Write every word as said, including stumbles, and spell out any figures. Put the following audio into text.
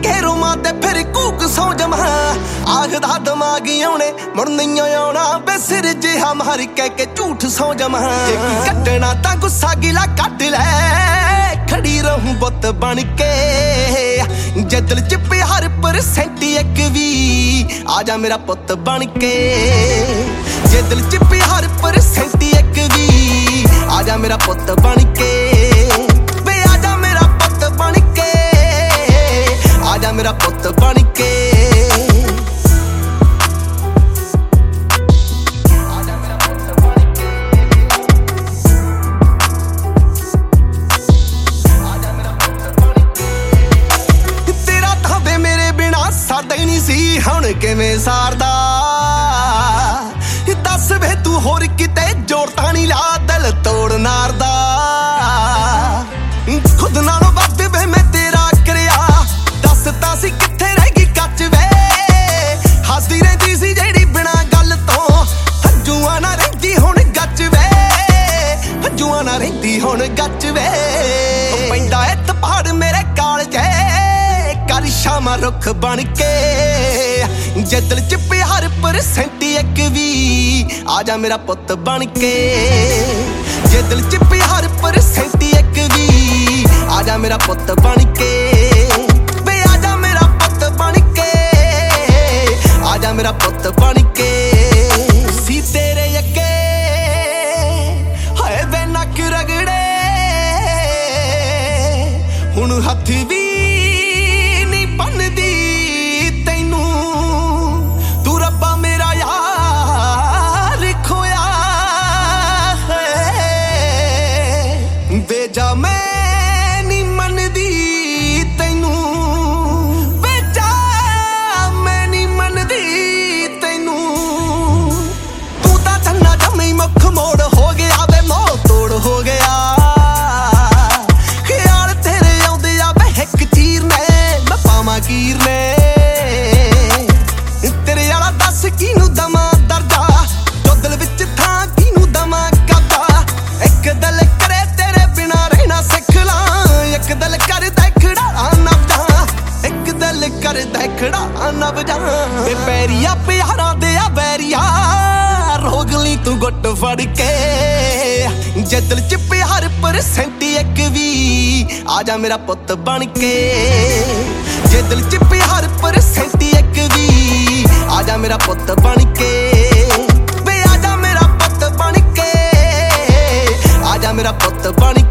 के रोमां ते फिर कूक सौ जमा आखदा दिमागी आउणे मुड़ नहीं आउणा बे सिर जिहा मार कह के झूठ सौ जमा कट्टना तां गुस्सा गिला कट लै खड़ी रहूं बुत बन के जे दिल च प्यार परसेंट एक भी आजा मेरा पुत बन के जे दिल च प्यार परसेंट एक भी आजा मेरा पुत बन के वे आजा मेरा पुत बन के आजा मेरा पुत बन के साडा ही नहीं सी हुण किवें सारदा दस वे तू होर किते जोड़ तां नहीं ला दिल तोड़ नारदा खुद नालों वध वे मैं तेरा करया दस तां सी किथे रह गई कच वे हसदी रहिंदी सी जेड़ी बिना गल तो हंजूआं ना रहिंदी हुण गच वे हंजूआं ना रहिंदी हुण गच वे पैंदा ए तपहाड़ मेरे कालजे कर शामा रुख बन के जे दिल च प्यार परसेंट एक भी आजा मेरा पुत बन के जे दिल च प्यार परसेंट एक भी आजा मेरा पुत बन के वे आजा मेरा पुत बन के आजा मेरा पुत बन के सी तेरे अगे हाय वे नक रगड़े हुण हथ भी बनदी तैनू तू रब्बा मेरा यार खोया है बेजा मैं नी मनदी तैनू बेजा मैं नी मनदी तैनू तू तां चन्ना जम्मी मुख मोड़ हो गया वे मोह तोड़ हो गया कीर ने तेरे आला दस किनू दमा दर्जा जो दिल विच थां किनू दमा करदा एक दिल करे तेरे बिना रहना सिख ला एक दिल करदा खड़ा नब जा एक दिल करदा खड़ा नब जा ते पैरिया प्यारा दे आ बैरिया रोग ली तू गुट फड़ के जे दिल च प्यार परसेंट एक भी आजा मेरा पुत बन के जे दिल च प्यार परसेंट एक भी आजा मेरा पुत बन के वे आजा मेरा पुत बन के आजा मेरा पुत बन